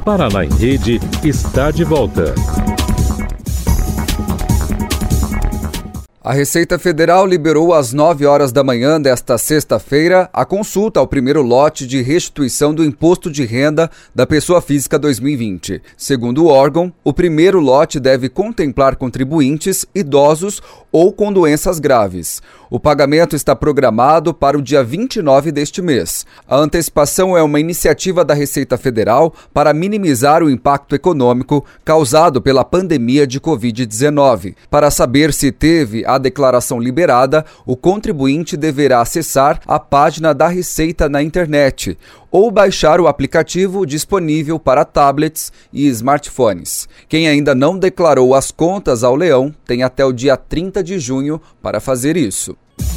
Paraná em Rede está de volta. A Receita Federal liberou às 9 horas da manhã desta sexta-feira a consulta ao primeiro lote de restituição do Imposto de Renda da Pessoa Física 2020. Segundo o órgão, o primeiro lote deve contemplar contribuintes idosos ou com doenças graves. O pagamento está programado para o dia 29 deste mês. A antecipação é uma iniciativa da Receita Federal para minimizar o impacto econômico causado pela pandemia de Covid-19. Para saber se teve a declaração liberada, o contribuinte deverá acessar a página da Receita na internet ou baixar o aplicativo disponível para tablets e smartphones. Quem ainda não declarou as contas ao leão tem até o dia 30 de junho para fazer isso.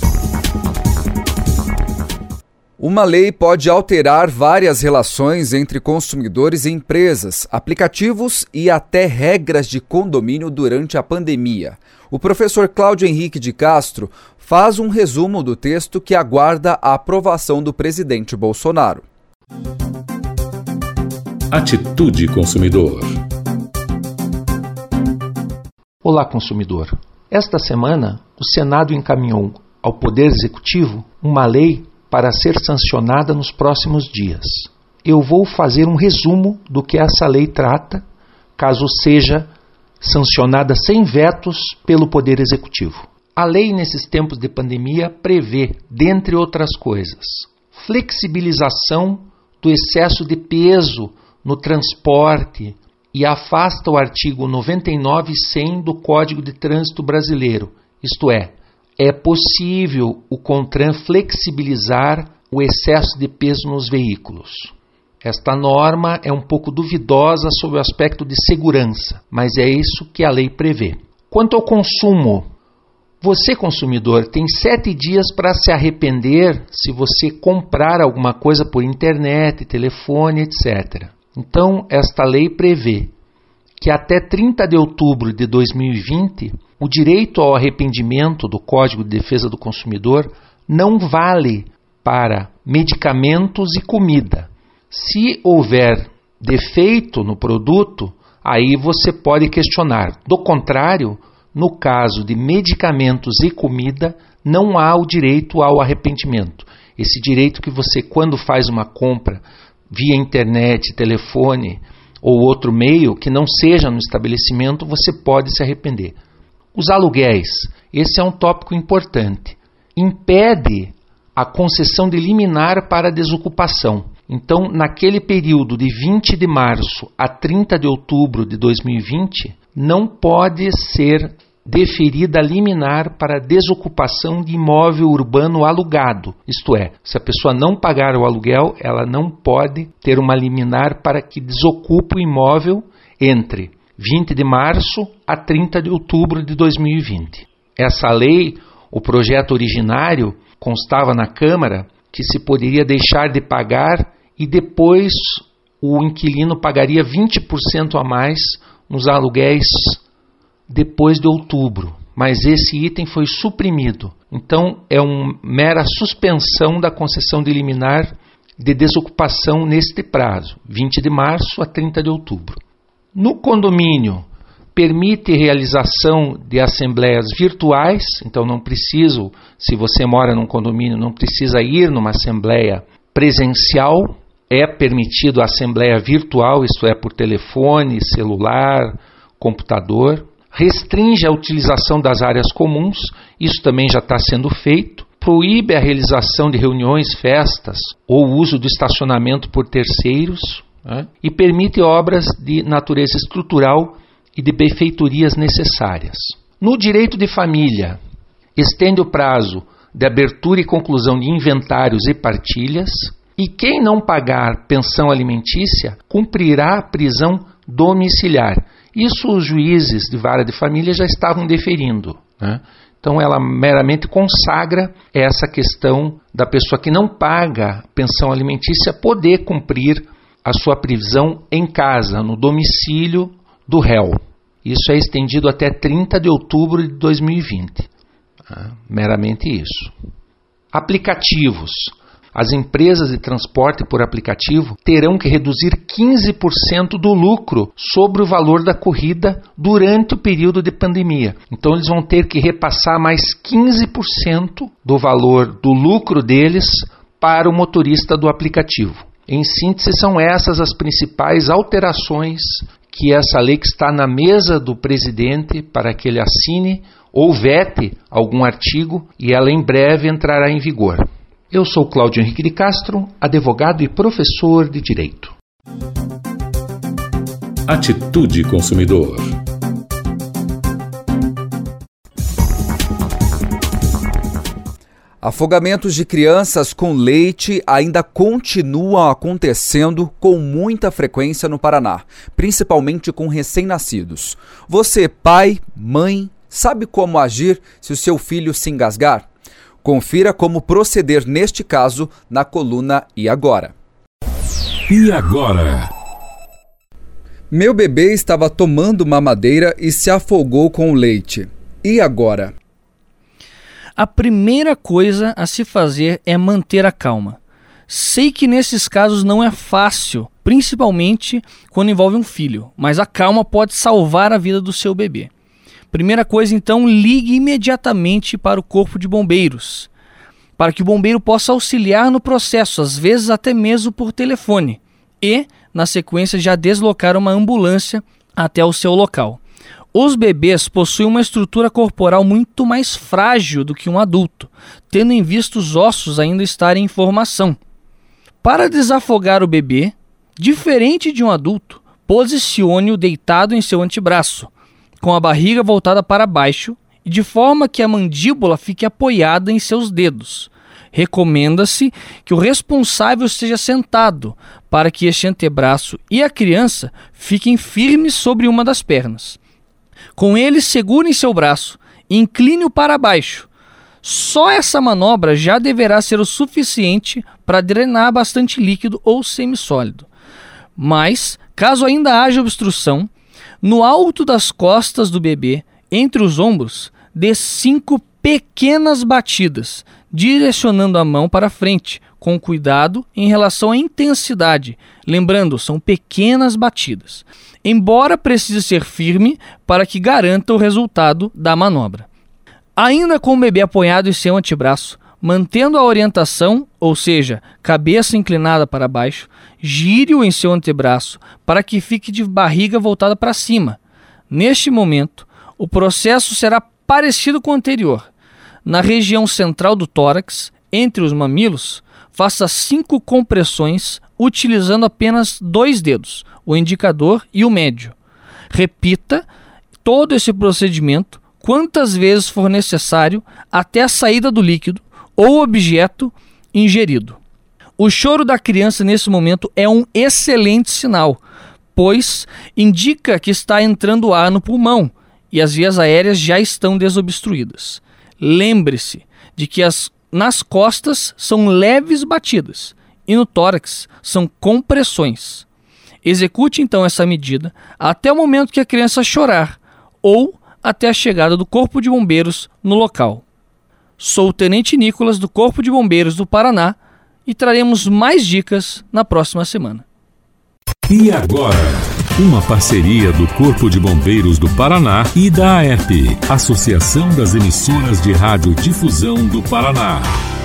Uma lei pode alterar várias relações entre consumidores e empresas, aplicativos e até regras de condomínio durante a pandemia. O professor Cláudio Henrique de Castro faz um resumo do texto que aguarda a aprovação do presidente Bolsonaro. Atitude Consumidor. Olá, consumidor. Esta semana, o Senado encaminhou ao Poder Executivo uma lei para ser sancionada nos próximos dias. Eu vou fazer um resumo do que essa lei trata, caso seja sancionada sem vetos pelo Poder Executivo. A lei, nesses tempos de pandemia, prevê, dentre outras coisas, flexibilização do excesso de peso no transporte e afasta o artigo 99 e 100 do Código de Trânsito Brasileiro, isto é possível o CONTRAN flexibilizar o excesso de peso nos veículos. Esta norma é um pouco duvidosa sob o aspecto de segurança, mas é isso que a lei prevê. Quanto ao consumo, você, consumidor, tem 7 dias para se arrepender se você comprar alguma coisa por internet, telefone, etc. Então, esta lei prevê que até 30 de outubro de 2020, o direito ao arrependimento do Código de Defesa do Consumidor não vale para medicamentos e comida. Se houver defeito no produto, aí você pode questionar. Do contrário, no caso de medicamentos e comida, não há o direito ao arrependimento. Esse direito que você, quando faz uma compra via internet, telefone ou outro meio que não seja no estabelecimento, você pode se arrepender. Os aluguéis, esse é um tópico importante. Impede a concessão de liminar para desocupação. Então, naquele período de 20 de março a 30 de outubro de 2020, não pode ser deferida liminar para desocupação de imóvel urbano alugado. Isto é, se a pessoa não pagar o aluguel, ela não pode ter uma liminar para que desocupe o imóvel entre 20 de março a 30 de outubro de 2020. Essa lei, o projeto originário, constava na Câmara que se poderia deixar de pagar e depois o inquilino pagaria 20% a mais nos aluguéis depois de outubro. Mas esse item foi suprimido. Então, é uma mera suspensão da concessão de liminar de desocupação neste prazo, 20 de março a 30 de outubro. No condomínio, permite realização de assembleias virtuais, então não preciso, se você mora num condomínio, não precisa ir numa assembleia presencial, é permitido a assembleia virtual, isto é, por telefone, celular, computador. Restringe a utilização das áreas comuns, isso também já está sendo feito. Proíbe a realização de reuniões, festas ou uso do estacionamento por terceiros, né? E permite obras de natureza estrutural e de benfeitorias necessárias. No direito de família, estende o prazo de abertura e conclusão de inventários e partilhas, e quem não pagar pensão alimentícia cumprirá a prisão domiciliar. Isso os juízes de vara de família já estavam deferindo, né? Então ela meramente consagra essa questão da pessoa que não paga pensão alimentícia poder cumprir a sua prisão em casa, no domicílio do réu. Isso é estendido até 30 de outubro de 2020. Meramente isso. Aplicativos. as empresas de transporte por aplicativo terão que reduzir 15% do lucro sobre o valor da corrida durante o período de pandemia. Então eles vão ter que repassar mais 15% do valor do lucro deles para o motorista do aplicativo. Em síntese, são essas as principais alterações que essa lei que está na mesa do presidente para que ele assine ou vete algum artigo, e ela em breve entrará em vigor. Eu sou Cláudio Henrique de Castro, advogado e professor de Direito. Atitude Consumidor. Afogamentos de crianças com leite ainda continuam acontecendo com muita frequência no Paraná, principalmente com recém-nascidos. Você, pai, mãe, sabe como agir se o seu filho se engasgar? Confira como proceder neste caso na coluna E Agora. E agora? Meu bebê estava tomando mamadeira e se afogou com o leite. E agora? A primeira coisa a se fazer é manter a calma. Sei que nesses casos não é fácil, principalmente quando envolve um filho, mas a calma pode salvar a vida do seu bebê. Primeira coisa, então, ligue imediatamente para o Corpo de Bombeiros, para que o bombeiro possa auxiliar no processo, às vezes até mesmo por telefone, e, na sequência, já deslocar uma ambulância até o seu local. Os bebês possuem uma estrutura corporal muito mais frágil do que um adulto, tendo em vista os ossos ainda estarem em formação. Para desafogar o bebê, diferente de um adulto, posicione-o deitado em seu antebraço, com a barriga voltada para baixo e de forma que a mandíbula fique apoiada em seus dedos. Recomenda-se que o responsável esteja sentado para que este antebraço e a criança fiquem firmes sobre uma das pernas. Com ele, segure em seu braço e incline-o para baixo. Só essa manobra já deverá ser o suficiente para drenar bastante líquido ou semissólido. Mas, caso ainda haja obstrução, no alto das costas do bebê, entre os ombros, dê 5 pequenas batidas, direcionando a mão para frente, com cuidado em relação à intensidade. Lembrando, são pequenas batidas, embora precise ser firme para que garanta o resultado da manobra. Ainda com o bebê apoiado em seu antebraço, mantendo a orientação, ou seja, cabeça inclinada para baixo, gire-o em seu antebraço para que fique de barriga voltada para cima. Neste momento, o processo será parecido com o anterior. Na região central do tórax, entre os mamilos, faça 5 compressões utilizando apenas 2 dedos, o indicador e o médio. Repita todo esse procedimento quantas vezes for necessário até a saída do líquido ou objeto ingerido. O choro da criança nesse momento é um excelente sinal, pois indica que está entrando ar no pulmão e as vias aéreas já estão desobstruídas. Lembre-se de que nas costas são leves batidas e no tórax são compressões. Execute então essa medida até o momento que a criança chorar ou até a chegada do Corpo de Bombeiros no local. Sou o Tenente Nicolas do Corpo de Bombeiros do Paraná e traremos mais dicas na próxima semana. E agora? Uma parceria do Corpo de Bombeiros do Paraná e da AERP, Associação das Emissoras de Radiodifusão do Paraná.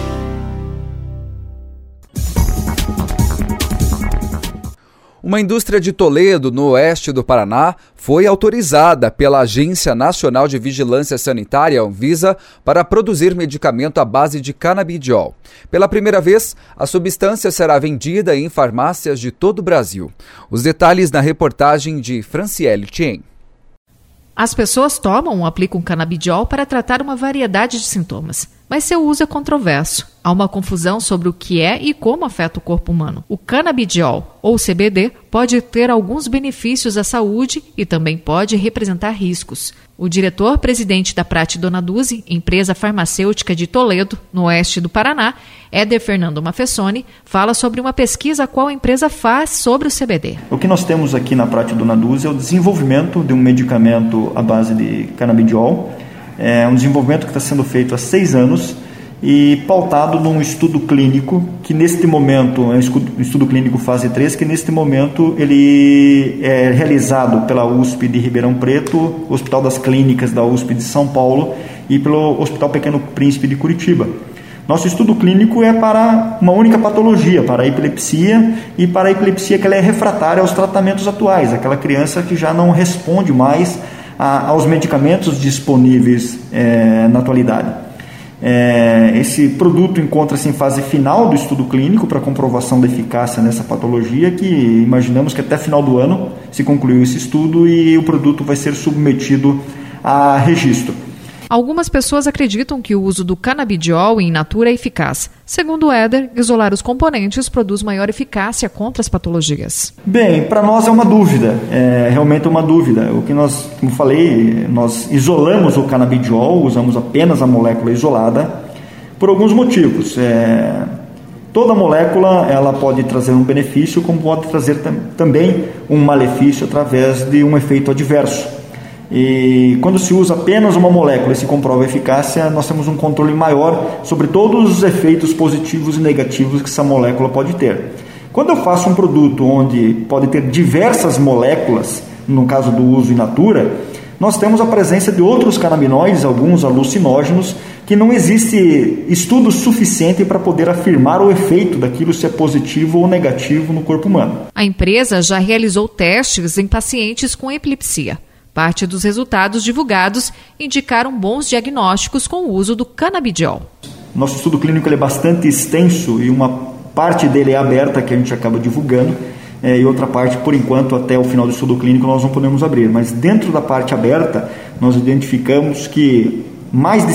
Uma indústria de Toledo, no oeste do Paraná, foi autorizada pela Agência Nacional de Vigilância Sanitária, Anvisa, para produzir medicamento à base de canabidiol. Pela primeira vez, a substância será vendida em farmácias de todo o Brasil. Os detalhes na reportagem de Franciele Tien. As pessoas tomam ou aplicam canabidiol para tratar uma variedade de sintomas, mas seu uso é controverso. Há uma confusão sobre o que é e como afeta o corpo humano. O canabidiol, ou CBD, pode ter alguns benefícios à saúde e também pode representar riscos. O diretor-presidente da Prate Dona Dulce, empresa farmacêutica de Toledo, no oeste do Paraná, Éder Fernando Mafessoni, fala sobre uma pesquisa a qual a empresa faz sobre o CBD. O que nós temos aqui na Prate Dona Dulce é o desenvolvimento de um medicamento à base de canabidiol. É um desenvolvimento que está sendo feito há 6 anos e pautado num estudo clínico, que neste momento, é um estudo clínico fase 3, que neste momento ele é realizado pela USP de Ribeirão Preto, Hospital das Clínicas da USP de São Paulo e pelo Hospital Pequeno Príncipe de Curitiba. Nosso estudo clínico é para uma única patologia, para a epilepsia, e para a epilepsia que ela é refratária aos tratamentos atuais, aquela criança que já não responde mais aos medicamentos disponíveis na atualidade. Esse produto encontra-se em fase final do estudo clínico para comprovação da eficácia nessa patologia, que imaginamos que até final do ano se concluiu esse estudo e o produto vai ser submetido a registro. Algumas pessoas acreditam que o uso do canabidiol in natura é eficaz. Segundo Éder, isolar os componentes produz maior eficácia contra as patologias. Bem, para nós é uma dúvida, realmente uma dúvida. O que nós, como falei, nós isolamos o canabidiol, usamos apenas a molécula isolada, por alguns motivos. Toda molécula ela pode trazer um benefício, como pode trazer também um malefício através de um efeito adverso. E quando se usa apenas uma molécula e se comprova a eficácia, nós temos um controle maior sobre todos os efeitos positivos e negativos que essa molécula pode ter. Quando eu faço um produto onde pode ter diversas moléculas, no caso do uso in natura, nós temos a presença de outros canabinoides, alguns alucinógenos, que não existe estudo suficiente para poder afirmar o efeito daquilo, se é positivo ou negativo no corpo humano. A empresa já realizou testes em pacientes com epilepsia. Parte dos resultados divulgados indicaram bons diagnósticos com o uso do canabidiol. Nosso estudo clínico ele é bastante extenso e uma parte dele é aberta, que a gente acaba divulgando, e outra parte, por enquanto, até o final do estudo clínico, nós não podemos abrir. Mas dentro da parte aberta, nós identificamos que mais de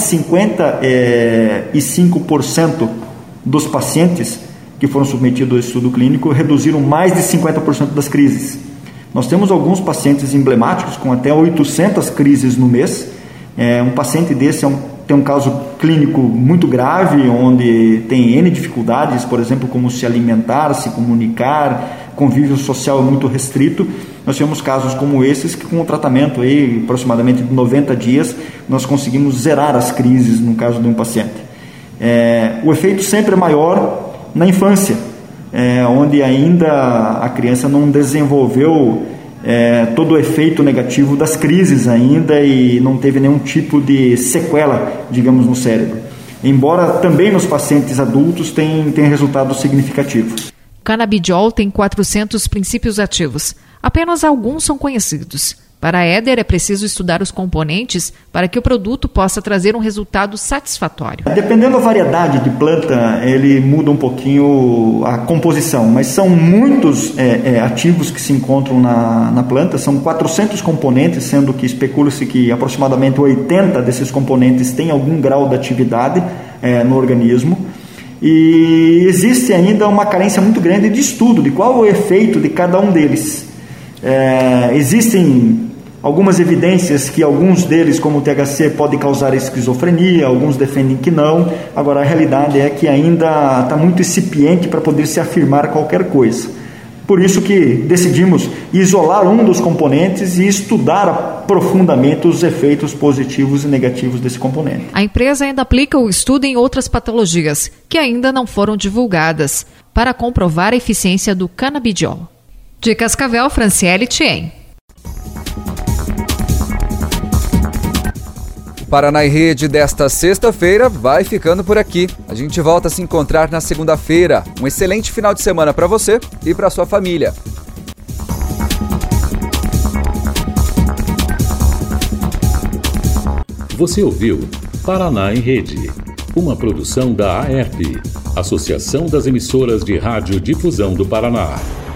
55% dos pacientes que foram submetidos ao estudo clínico reduziram mais de 50% das crises. Nós temos alguns pacientes emblemáticos com até 800 crises no mês. Um paciente desse tem um caso clínico muito grave, onde tem N dificuldades, por exemplo, como se alimentar, se comunicar, convívio social muito restrito. Nós tivemos casos como esses que, com o tratamento aí, aproximadamente de 90 dias, nós conseguimos zerar as crises no caso de um paciente. O efeito sempre é maior na infância, onde ainda a criança não desenvolveu todo o efeito negativo das crises ainda e não teve nenhum tipo de sequela, digamos, no cérebro. Embora também nos pacientes adultos tem resultados significativos. O canabidiol tem 400 princípios ativos. Apenas alguns são conhecidos. Para Éder, é preciso estudar os componentes para que o produto possa trazer um resultado satisfatório. Dependendo da variedade de planta, ele muda um pouquinho a composição, mas são muitos ativos que se encontram na planta, são 400 componentes, sendo que especula-se que aproximadamente 80 desses componentes têm algum grau de atividade no organismo. E existe ainda uma carência muito grande de estudo de qual é o efeito de cada um deles. Existem algumas evidências que alguns deles, como o THC, pode causar esquizofrenia, alguns defendem que não. Agora, a realidade é que ainda está muito incipiente para poder se afirmar qualquer coisa. Por isso que decidimos isolar um dos componentes e estudar profundamente os efeitos positivos e negativos desse componente. A empresa ainda aplica o estudo em outras patologias, que ainda não foram divulgadas, para comprovar a eficiência do canabidiol. De Cascavel, Franciele Thien. Paraná em Rede desta sexta-feira vai ficando por aqui. A gente volta a se encontrar na segunda-feira. Um excelente final de semana para você e para sua família. Você ouviu Paraná em Rede, uma produção da AERP, Associação das Emissoras de Rádio Difusão do Paraná.